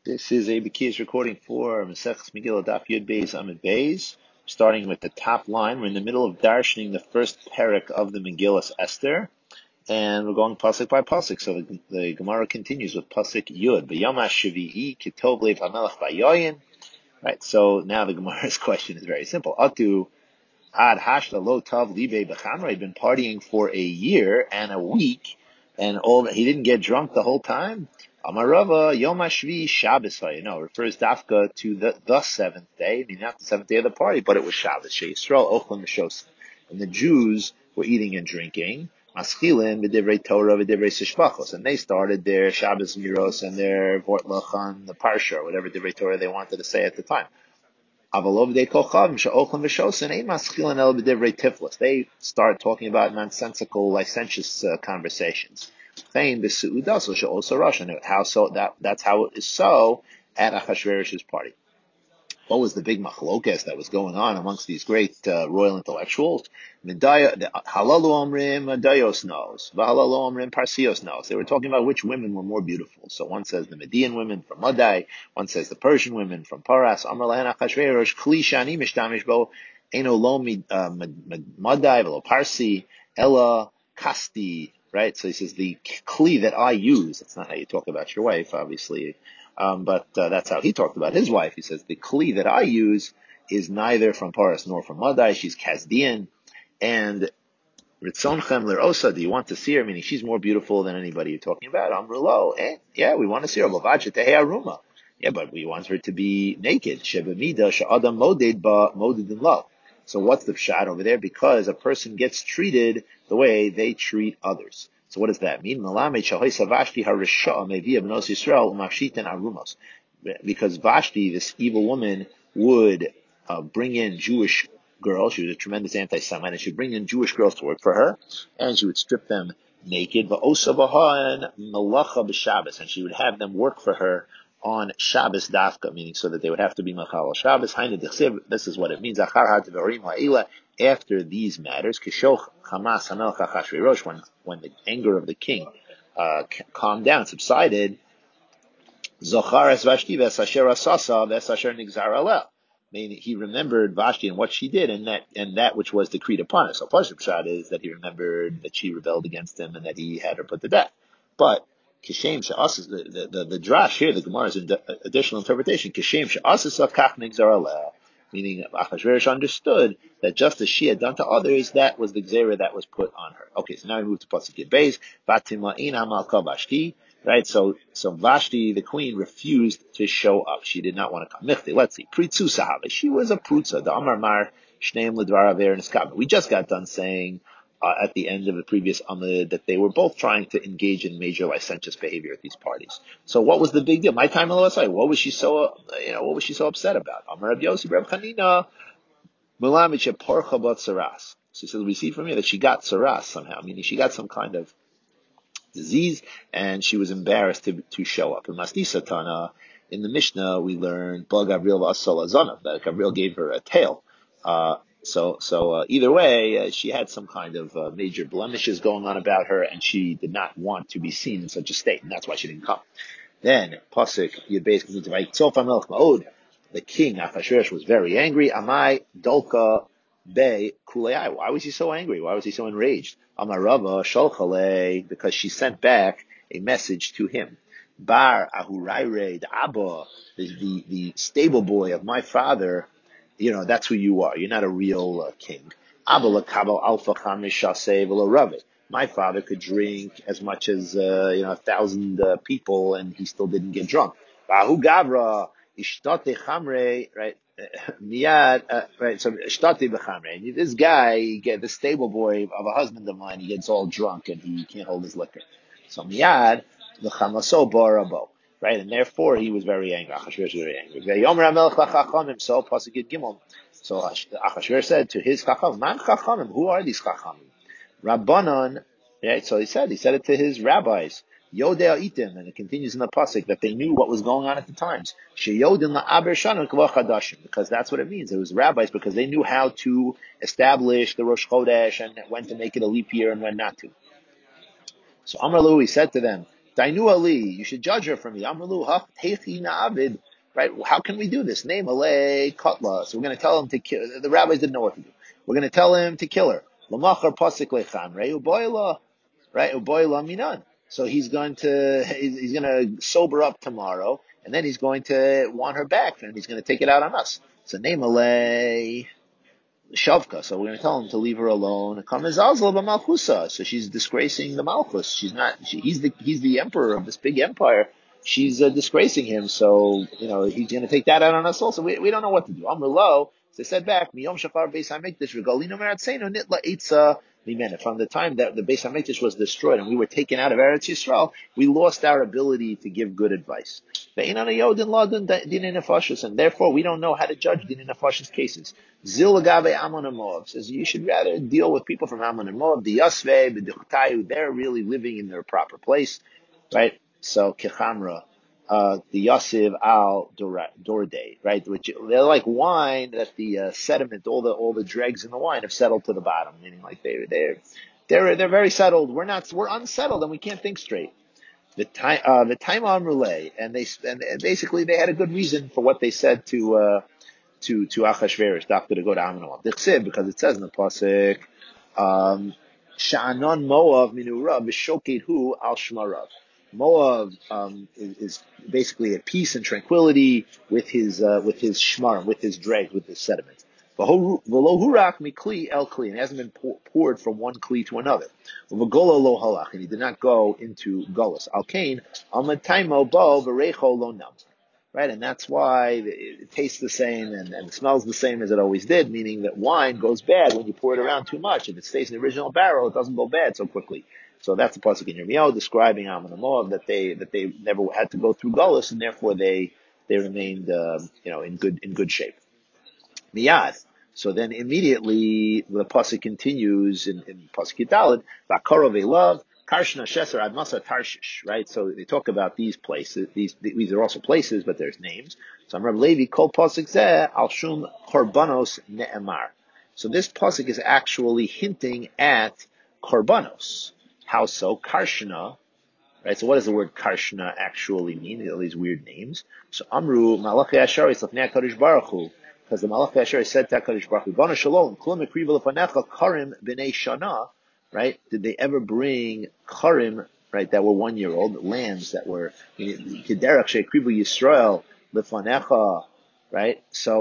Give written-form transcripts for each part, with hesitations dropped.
This is ABK's recording for Maseches Megillah Daf Yud Beis Amud Beis. Starting with the top line, we're in the middle of darshaning the first parak of the Megillah Esther, and we're going pasuk by pasuk. So the Gemara continues with pasuk Yud. B'yom ha'shavi'i kitov leiv hamelech v'yoyin. Right. So now the Gemara's question is very simple. Atu ad hashla lo tav libe b'chamra. He'd been partying for a year and a week, and he didn't get drunk the whole time. Amarava Yom Hashvi Shabbos. Refers dafka to the seventh day, I mean not the seventh day of the party, but it was Shabbos. She'Yisrael Ochlan Mishos, and the Jews were eating and drinking. Maschilin v'divrei Torah v'divrei Sishpachos, and they started their Shabbos Miros and their Vortlach on the Parsha, or whatever divrei Torah they wanted to say at the time. They start talking about nonsensical, licentious conversations. How so? That's how it is so at Achashverosh's party. What was the big machlokas that was going on amongst these great royal intellectuals? Halalu omrim Dayos knows, v'halalu omrim Parsios knows. They were talking about which women were more beautiful. So one says the Median women from Madai, one says the Persian women from Paras. Amar lahen Achashverosh kli shani mishtamish bo eno lo Madai v'lo Parsi ella kasti. Right. So he says the kli that I use. That's not how you talk about your wife, obviously. But that's how he talked about his wife. He says, the kli that I use is neither from Paras nor from Madai. She's Kasdian. And Ritzonchem Lerosa, do you want to see her? Meaning she's more beautiful than anybody you're talking about. Amrulo, yeah, we want to see her. Lavacha Tehearuma. Yeah, but we want her to be naked. Shebemida Sha'adam moded in love. So what's the pshat over there? Because a person gets treated the way they treat others. So what does that mean? Because Vashti, this evil woman, would bring in Jewish girls. She was a tremendous anti-Semite, and she'd bring in Jewish girls to work for her, and she would strip them naked. And she would have them work for her on Shabbos dafka, meaning so that they would have to be machal Shabbos. This is what it means. After these matters, when the anger of the king calmed down, subsided, meaning he remembered Vashti and what she did, and that which was decreed upon her. So Pashup Shad is that he remembered that she rebelled against him and that he had her put to death. But Kishem Sha'asas, the drash here, the Gemara's additional interpretation, Kishem Sha'asas Kach Nigzar Aleh, meaning Achashverosh understood that just as she had done to others, that was the Gzera that was put on her. Okay, so now we move to Pasuk Yud Beis, Vatima'in Malka Vashti. Right, so Vashti, the queen, refused to show up. She did not want to come. Let's see. Pritzu Sahaba. She was a prutza. The Amar Mar Shneim Ledvar Aver Niskab. We just got done saying at the end of the previous Amud that they were both trying to engage in major licentious behavior at these parties. So what was the big deal? My time Elohasai. What was she so upset about? Amar Reb Yossi Reb Chanina Mulamich Porcha Bat Saras. So he says we see from here that she got Saras somehow, meaning she got some kind of disease, and she was embarrassed to show up. In Masti Satana, in the Mishnah, we learned Ba Gabriel V'Asala Zanav, that Gabriel gave her a tail. So either way, she had some kind of major blemishes going on about her, and she did not want to be seen in such a state, and that's why she didn't come. Then Pasuk Yud Beis continues to write, Tzofa Melech Ma'od. The king Achashverosh was very angry. Amai Dolka Be Kulei. Why was he so angry? Why was he so enraged? Amarava Sholchale, because she sent back a message to him. Bar Ahuraire, the Abba, the stable boy of my father, that's who you are. You're not a real king. Abba Lakabal Alpha Chamishase Velo Rave. My father could drink as much as 1,000 people, and he still didn't get drunk. Bahu Gavra Ishtate Chamre, right? Miyad, right? So Ishtate B'Chamre. This guy, the stable boy of a husband of mine, he gets all drunk and he can't hold his liquor. So Miyad L'Chamaso Barabo. Right, and therefore he was very angry. Achashverosh was very angry. So Pasuk Yud Gimel. So Achashverosh said to his Chachamim, Man Chachamim, who are these Chachamim? Rabbanon, right? So he said it to his rabbis. Yodea itim, and it continues in the pasuk that they knew what was going on at the times. Sheyodin la'aber shanun k'vachadashim, because that's what it means. It was rabbis because they knew how to establish the Rosh Chodesh and when to make it a leap year and when not to. So Amar Lu, he said to them, Dainu Ali, you should judge her for me. Amrulu hach techi na'avid. Right? How can we do this? Name alei kotla. So we're going to tell him to kill. The rabbis didn't know what to do. We're going to tell him to kill her. Lamachar pasik lechan. Right? Uboyla. Right? Uboyla minan. So he's going to sober up tomorrow, and then he's going to want her back, and he's going to take it out on us. So name alei. Shavka, so we're going to tell him to leave her alone. So she's disgracing the Malchus. He's the emperor of this big empire. She's disgracing him. So he's going to take that out on us also. We don't know what to do. Amrlo, so they said back, Miyom Shafar Beis Hamikdash Regalino Meratzeinu Nitla Eitza Mimena. From the time that the Beis Hamikdash was destroyed and we were taken out of Eretz Yisrael, we lost our ability to give good advice. And therefore we don't know how to judge Din Nefashis cases. Zil Agabe Ammon and Moab says you should rather deal with people from Ammon and Moab, the Yasve, the Duchtayu, they're really living in their proper place, right? So Kechamra, the Yasiv al Dorde, right? Which they're like wine that the sediment, all the dregs in the wine have settled to the bottom, meaning like they're very settled. We're unsettled and we can't think straight. The time on relay, and basically they had a good reason for what they said to Achashverosh, doctor, to go to Amnon. Because it says in the pasuk, Sha'anon Moav minura b'shoked al shmarav. Moav is basically at peace and tranquility with his shmarim, with his dregs, with his sediments. V'lo hurak mikli el kli, and it hasn't been poured from one kli to another. V'gola lo halach, and he did not go into Golas. Al kain al mataimo bo v'recho lo nam. Right, and that's why it tastes the same and smells the same as it always did, meaning that wine goes bad when you pour it around too much. If it stays in the original barrel, it doesn't go bad so quickly. So that's the pasuk in Yirmiyahu describing Ammon and Moab, that they never had to go through Gullus, and therefore they remained in good shape. Miyad. So then immediately the pasuk continues in pasuk Yidalid, V'akaro ve'lav, Karshna Sheser Admasa Tarshish, right? So they talk about these places. These are also places, but there's names. So Rav Levi Kol pasuk zeh al shum korbanos ne'emar. So this pasuk is actually hinting at korbanos. How so? Karshna. Right, so what does the word Karshna actually mean? All these weird names. So Amru Malachi Ashari Safnei HaKadosh Baruch Hu, because the Malachi Ashari said to HaKadosh Baruch Hu, Bana Shalom, Klum Ekriva Lefanecha Karim B'nei Shana, right? Did they ever bring Karim, right, that were 1 year old, lambs that were Kederach She'ekrivu Yisrael Lefanecha, right?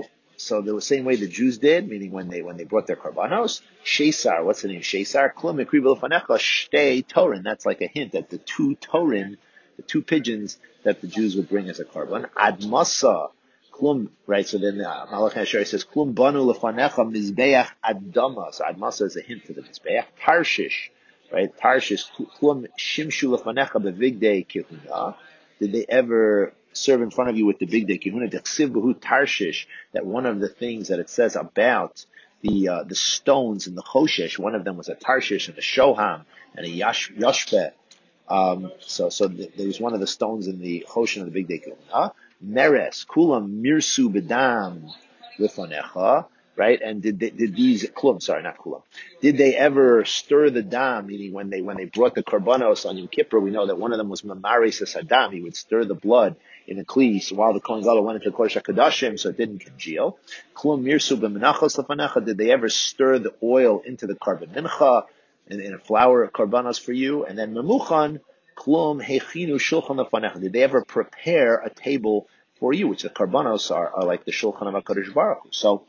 So the same way the Jews did, meaning when they brought their karbanos, Shesar, what's the name? Shesar, Klum Ekriva Lefanecha Shtei Torin. That's like a hint that the two Torin, the two pigeons that the Jews would bring as a karban, Admasa, Klum, right? So then Malachi Ashari says, Klum Banu Lefanecha Mizbeach Adama. So Admasa is a hint to the Mizbeach. Tarshish, right? Tarshish, Klum Shimshu Lefanecha Bevigdei Kehuna. Did they ever serve in front of you with the big day kihuna? Dechsiv b'hu Tarshish, that one of the things that it says about the stones in the Choshesh, one of them was a Tarshish and a Shoham and a Yoshpeh. There was one of the stones in the Choshen of the big day kihuna. Meres, kulam mirsu bedam lifanecha, right? And did these kulam? Sorry, not kulam. Did they ever stir the dam? Meaning when they brought the korbanos on Yom Kippur, we know that one of them was mamaris sadam. He would stir the blood in a kli. So while the Kohen Gadol went into Kodesh HaKodashim, so it didn't congeal. Kulam mirsu b'menachos lifanecha. Did they ever stir the oil into the carbon mincha in a flour of korbanos for you? And then memuchan. Klum hechinu shulchan lefanecha. Did they ever prepare a table for you, which the karbanos are like the shulchan of HaKadosh Baruch Hu.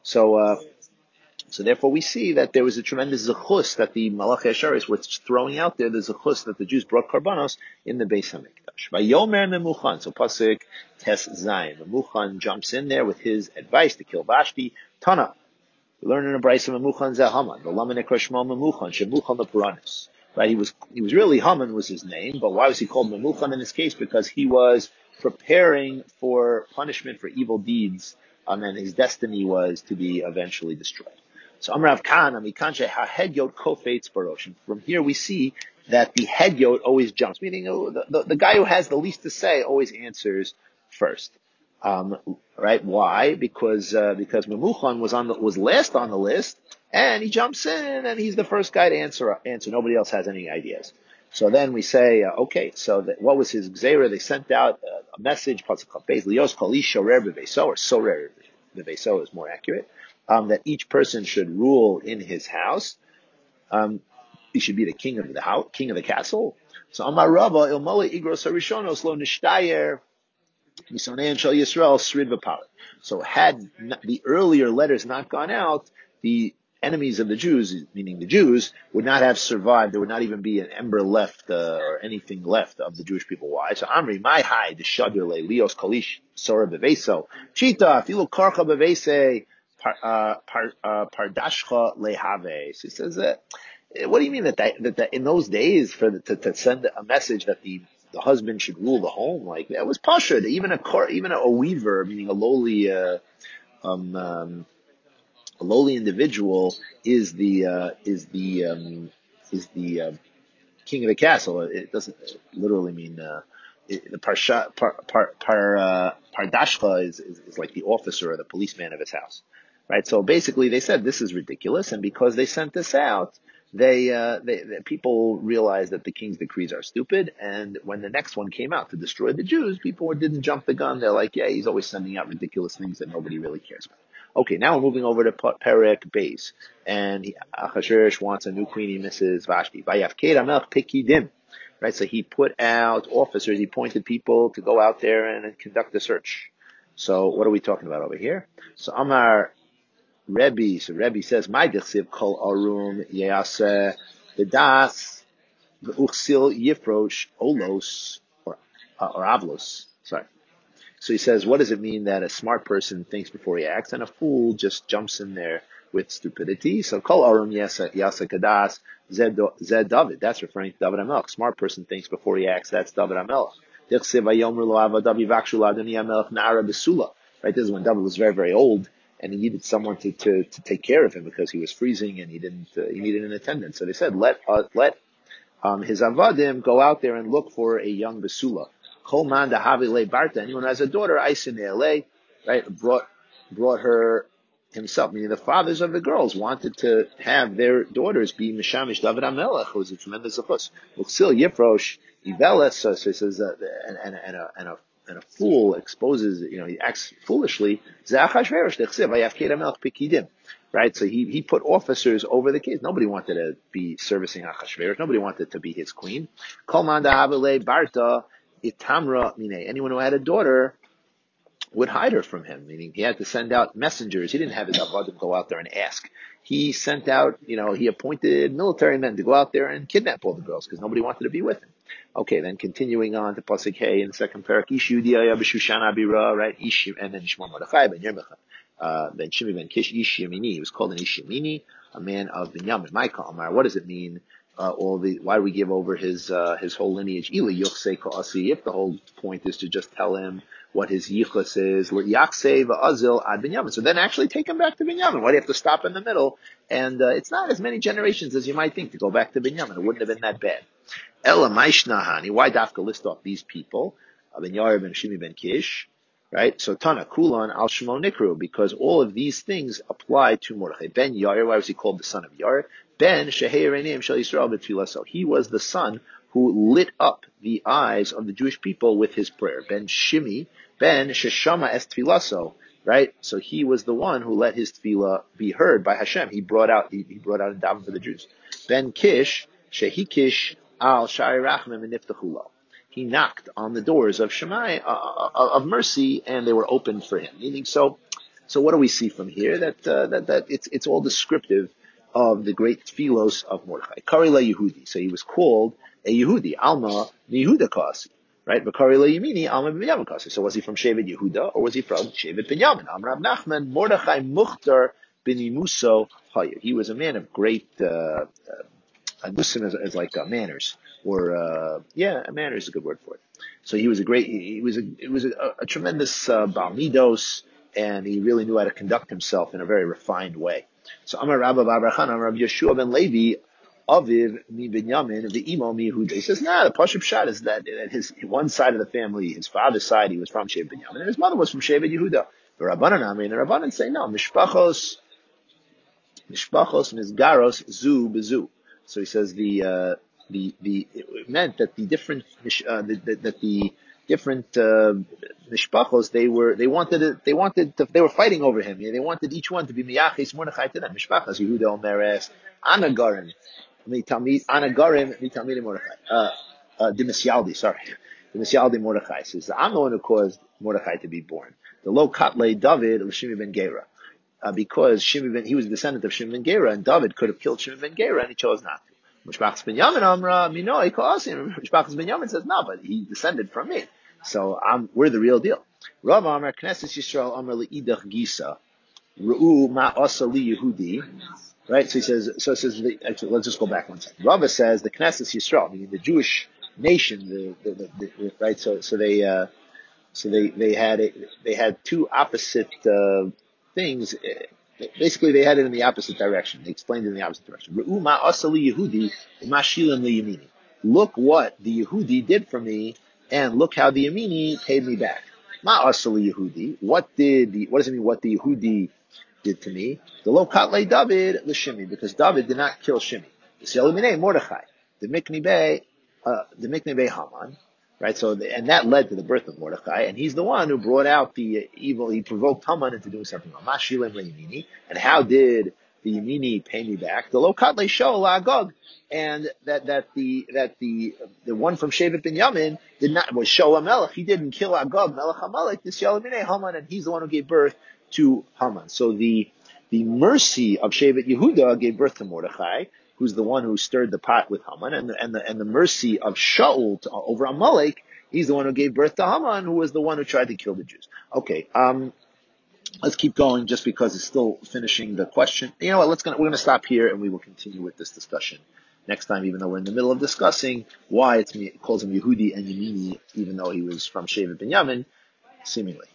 So therefore we see that there was a tremendous zechus that the Malachi Asharis were throwing out there, the zechus that the Jews brought karbanos in the Beis HaMikdash. Vayomer Memuchan, so pasuk Tes Zayin. Memuchan jumps in there with his advice to kill Vashti. Tana. We learn in a brayso Memuchan Zehaman, the Laman Ekrashma Memuchan, Shemuchan Lepuranis. Right, he was really Haman was his name, but why was he called Memuchan in this case? Because he was preparing for punishment for evil deeds, and his destiny was to be eventually destroyed. So Amrav Khan, Amikanche HaHedyot Kofetz Barosh. From here we see that the Hedyot always jumps, meaning the guy who has the least to say always answers first. Right? Why? Because Memuchan was last on the list, and he jumps in, and he's the first guy to answer. Nobody else has any ideas. So then we say, okay, so what was his gzeira? They sent out a message, Lios Kol Ish Sorer B'Veiso, or Sorer B'Veiso is more accurate, that each person should rule in his house. He should be the king of the house, king of the castle. So Amar Rava Ilmole Igros Harishonos Lo Nishtayer Misonein Shal Yisrael Srid V'Palet. So had the earlier letters not gone out, the enemies of the Jews, meaning the Jews, would not have survived. There would not even be an ember left or anything left of the Jewish people. Why? So Amri, my high, the Shadur Le, Leos Kalish, Sora Beveso, Chita, Filu Karcha Bevese, Pardashcha Lehave. So he says that. What do you mean that in those days to send a message that the husband should rule the home, like that was pasha? Even a weaver, meaning um, um, a lowly individual, is the king of the castle. It doesn't literally mean the pardashcha is like the officer or the policeman of his house, right? So basically, they said this is ridiculous, and because they sent this out, people realized that the king's decrees are stupid. And when the next one came out to destroy the Jews, people didn't jump the gun. They're like, yeah, he's always sending out ridiculous things that nobody really cares about. Okay, now we're moving over to Perek Beis, and Achashverosh wants a new queen. He misses Vashti. Vayafked Hamelech Pekidim, right? So he put out officers. He appointed people to go out there and conduct the search. So what are we talking about over here? So Amar Rebbe. So Rebbe says, "My dechsiv kol arum yaseh bedas v'uchsil yifrosh olos or avlos." Sorry. So he says, what does it mean that a smart person thinks before he acts, and a fool just jumps in there with stupidity? So kol arum yasa kadas zed David. That's referring to David HaMelech. Smart person thinks before he acts. That's David HaMelech. Right, this is when David was very, very old, and he needed someone to take care of him because he was freezing and he needed an attendant. So they said, let his avadim go out there and look for a young basula. Kol man dahavile barta. Anyone who has a daughter, aisin ne'elei, right? Brought her himself. Meaning the fathers of the girls wanted to have their daughters be mishamish David HaMelech, who was a tremendous zechus. Uksil yifrosh iveles. So he says that, and a fool exposes, he acts foolishly. Zachashverosh dechsev vayafked Hamelech pekidim. Right, so he put officers over the kids. Nobody wanted to be servicing Achashverosh. Nobody wanted to be his queen. Kol man dahavile barta itamra mine. Anyone who had a daughter would hide her from him, meaning he had to send out messengers. He didn't have his avadim go out there and ask. He sent out, he appointed military men to go out there and kidnap all the girls because nobody wanted to be with him. Okay, then continuing on to Pasuk Hey in the second parak, Ish Yudiyah B'Shushan Abira, right? Ish, and then Shmuel Mordechai ben Yermecha, ben Shimi ben Kish Ish Yemini. He was called an Ish Yemini, a man of Binyamin. Micah Amar. What does it mean? Why do we give over his whole lineage? If the whole point is to just tell him what his yichus is, Yaksei v'azil ad Binyamin. So then actually take him back to Binyamin. Why do you have to stop in the middle? And it's not as many generations as you might think to go back to Binyamin. It wouldn't have been that bad. Ella Maishnahani. Why dafka list off these people? Ben Yair ben Shimi ben Kish. Right? So Tana Kulan al Shemo Nikru, because all of these things apply to Mordechai. Ben Yair, why was he called the son of Yair? Ben Sheheir Einim Shel Yisrael B'Tfilaso. He was the son who lit up the eyes of the Jewish people with his prayer. Ben Shimi, Ben Sheshama Es Tfilaso. Right? So he was the one who let his tefillah be heard by Hashem. He brought out a daven for the Jews. Ben Kish, Shehikish al Shai Rachmim Niftachulo. He knocked on the doors of Shemai, of mercy, and they were opened for him. Meaning, so what do we see from here? That it's all descriptive of the great tefillos of Mordechai. Kari la Yehudi. So he was called a Yehudi, Alma Yehuda Kasi. Right? Bakari la Yemini, Alma Binyamin Kasi. So was he from Shevet Yehuda, or was he from Shevet Binyamin? Amrav Nachman, Mordechai Muchtar bin Yimuso Hayir. He was a man of great Anusim as like manners, or manners is a good word for it. So he was a tremendous Balmidos, and he really knew how to conduct himself in a very refined way. So Amar Rabba Babrachan, Amar Rabbi Yeshua ben Levi, Aviv mi Binyamin, the Imo mi Yehuda. He says, the Pashup Shad is that his one side of the family, his father's side, he was from Shevet Binyamin, and his mother was from Shevet Yehuda. The Rabbanan Amri, and the Rabbanan say, no, Mishpachos Mizgaros Zu Bezu. So he says the it meant that the different that the different mishpachos they were fighting over him. They wanted each one to be miyachis Mordechai to them. Mishpachos Yehuda Omeres Anagarim Anagarim Mitamid Mordechai Dimisyaldi, sorry. Dimisyaldi Mordechai says I'm the one who caused Mordechai to be born. The low katle David of Shimi ben Gera. Because he was a descendant of Shimon ben Gera, and David could have killed Shimon ben Gera, and he chose not to. Mishpachas ben Yamin Amra Minoi Kosim. Mishpachas ben Yamin says no, but he descended from me, so we're the real deal. Rav Amar Knesset Yisrael Amar Leidach Gisa Ru'u Ma Asa Li Yehudi. Right, so it says. Actually, let's just go back one second. Rava says the Knesset Yisrael, meaning the Jewish nation, right? So they had two opposite things. Basically, they had it in the opposite direction. They explained it in the opposite direction. Re'uma asali Yehudi mashilim liyamini. Look what the Yehudi did for me, and look how the Yemini paid me back. Ma asali Yehudi. What does it mean? What the Yehudi did to me? The lo katle David l'shimi, because David did not kill Shimi. The Selimine Mordechai. The Miknei Haman. Right, and that led to the birth of Mordechai, and he's the one who brought out the evil. He provoked Haman into doing something wrong. And how did the Yemini pay me back? The Lokatle Shol Agog, and that the one from Shevet ben Yamin was Shol Melech. He didn't kill Agog Melech Hamalek. This Yalimine Haman, and he's the one who gave birth to Haman. So the mercy of Shevet Yehuda gave birth to Mordechai, who's the one who stirred the pot with Haman, and the mercy of Shaul over Amalek, he's the one who gave birth to Haman, who was the one who tried to kill the Jews. Okay, let's keep going just because it's still finishing the question. You know what? We're gonna stop here and we will continue with this discussion next time, even though we're in the middle of discussing why it calls him Yehudi and Yemini, even though he was from Shevet ben Yamin, seemingly.